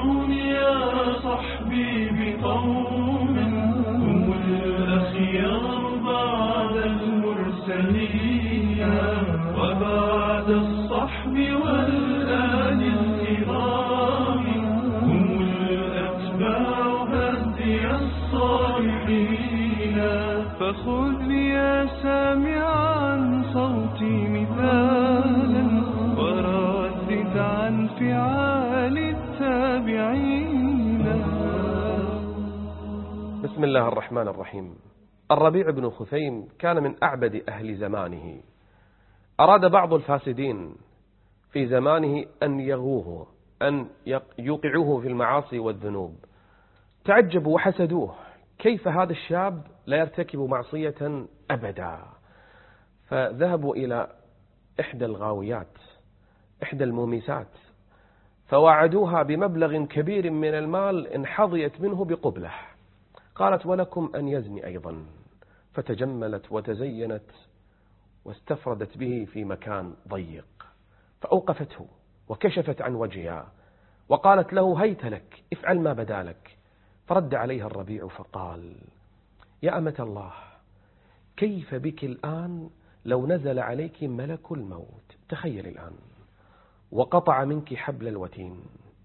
ذكروني يا صحبي بقوم هم الأخيار بعد المرسلين وبعد الصحب والآل الكرام هم الأتباع هدي الصالحين. فخذ يا سامعا صوتي مثالا وردد عن فعال التابعين. بسم الله الرحمن الرحيم. الربيع بن خثيم كان من أعبد أهل زمانه. أراد بعض الفاسدين في زمانه أن يغوه، أن يوقعوه في المعاصي والذنوب. تعجبوا وحسدوه، كيف هذا الشاب لا يرتكب معصية أبدا. فذهبوا إلى إحدى الغاويات، إحدى المومسات، فوعدوها بمبلغ كبير من المال إن حظيت منه بقبله. قالت ولكم أن يزني أيضا، فتجملت وتزينت واستفردت به في مكان ضيق، فأوقفته وكشفت عن وجهها وقالت له هيت لك، افعل ما بدا لك. فرد عليها الربيع فقال يا أمة الله، كيف بك الآن لو نزل عليك ملك الموت؟ تخيل الآن، وقطع منك حبل الوتين.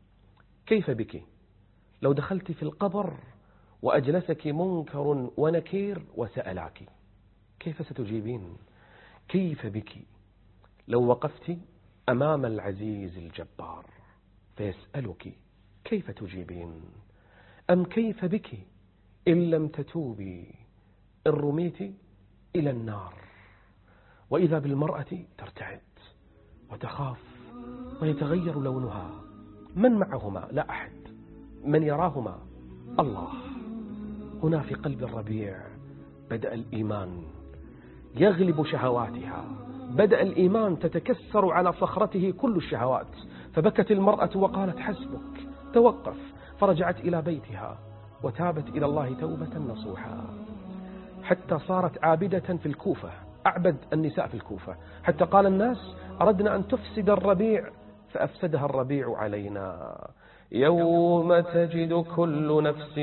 كيف بك لو دخلت في القبر وأجلسك منكر ونكير وسألاك؟ كيف ستجيبين؟ كيف بك لو وقفت أمام العزيز الجبار فيسألك؟ كيف تجيبين؟ أم كيف بك إن لم تتوبي إن رميت إلى النار؟ وإذا بالمرأة ترتعد وتخاف ويتغير لونها. من معهما؟ لا أحد. من يراهما؟ الله. هنا في قلب الربيع بدأ الإيمان يغلب شهواتها، بدأ الإيمان تتكسر على صخرته كل الشهوات. فبكت المرأة وقالت حسبك، توقف. فرجعت إلى بيتها وتابت إلى الله توبة نصوحا، حتى صارت عابدة في الكوفة، أعبد النساء في الكوفة، حتى قال الناس أردنا أن تفسد الربيع فأفسدها الربيع علينا. يوم تجد كل نفس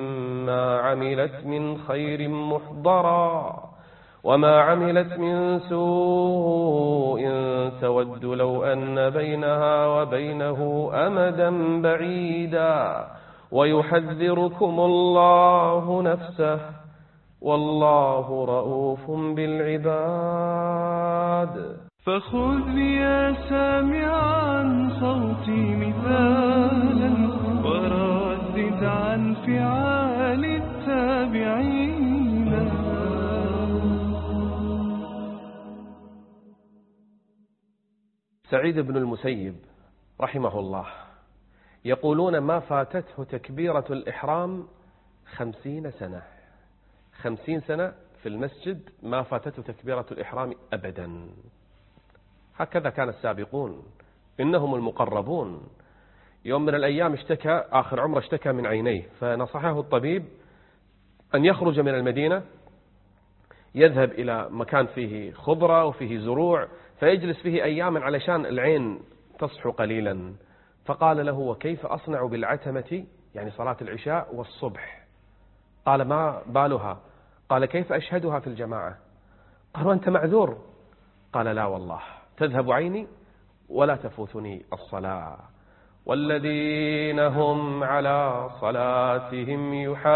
ما عملت من خير محضرا وما عملت من سوء تود لو أن بينها وبينه أمدا بعيدا ويحذركم الله نفسه والله رؤوف بالعباد. فخذ يا سامعا صوتي مثالا وردد عن فعال التابعين. سعيد بن المسيب رحمه الله يقولون ما فاتته تكبيرة الإحرام 50 سنة. 50 سنة في المسجد ما فاتته تكبيرة الإحرام أبدا. هكذا كان السابقون، إنهم المقربون. يوم من الأيام اشتكى، آخر عمره اشتكى من عينيه، فنصحه الطبيب أن يخرج من المدينة، يذهب إلى مكان فيه خضرة وفيه زروع فيجلس فيه أياما علشان العين تصحو قليلا. فقال له وكيف أصنع بالعتمة، يعني صلاة العشاء والصبح؟ قال ما بالها؟ قال كيف أشهدها في الجماعة؟ قال وأنت معذور؟ قال لا والله، تذهب عيني ولا تفوتني الصلاة. والذين هم على صلاتهم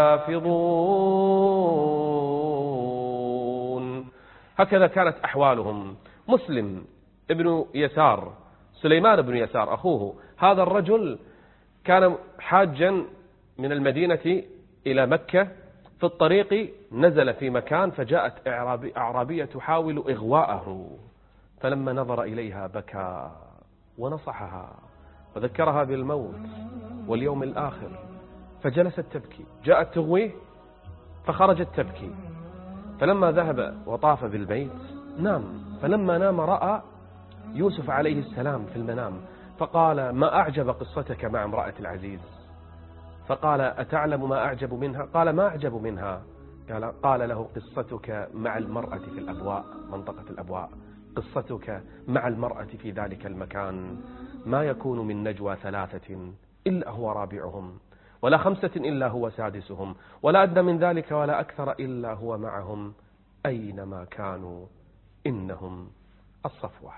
يحافظون. هكذا كانت أحوالهم. مسلم ابن يسار، سليمان بن يسار أخوه، هذا الرجل كان حاجا من المدينة إلى مكة. في الطريق نزل في مكان فجاءت أعرابية تحاول إغواءه، فلما نظر إليها بكى ونصحها وذكرها بالموت واليوم الآخر، فجلست تبكي. جاءت تغويه فخرجت تبكي. فلما ذهب وطاف بالبيت نام، فلما نام رأى يوسف عليه السلام في المنام، فقال ما أعجب قصتك مع امرأة العزيز؟ فقال أتعلم ما أعجب منها؟ قال ما أعجب منها؟ قال له قصتك مع المرأة في الأبواء، منطقة الأبواء، قصتك مع المرأة في ذلك المكان. ما يكون من نجوى ثلاثة إلا هو رابعهم، ولا 5 إلا هو سادسهم، ولا أدنى من ذلك ولا أكثر إلا هو معهم أينما كانوا، إنهم الصفوة.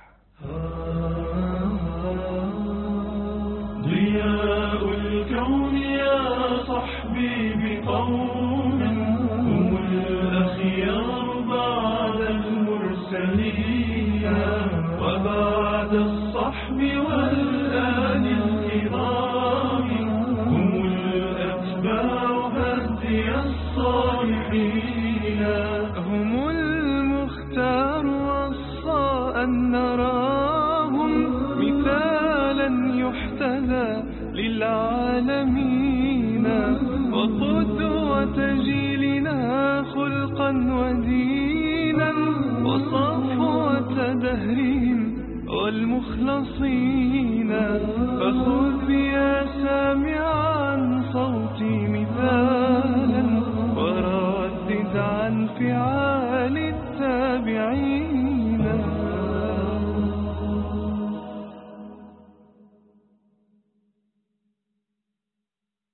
ضياء الكون يا صحبي بقوم هم الأخيار بعد المرسلين، وبعد الصحب والآل الكرام هم الأتباع هدي الصالحين. هم المختار وصى أن نراهم مثالا يحتذى للعالمين، وقدوة جيلنا خلقا ودينا، وصفوة دهرهم والمخلصين. فخذ يا سامعا صوتي مثالا، وردد عن فعال التابعين.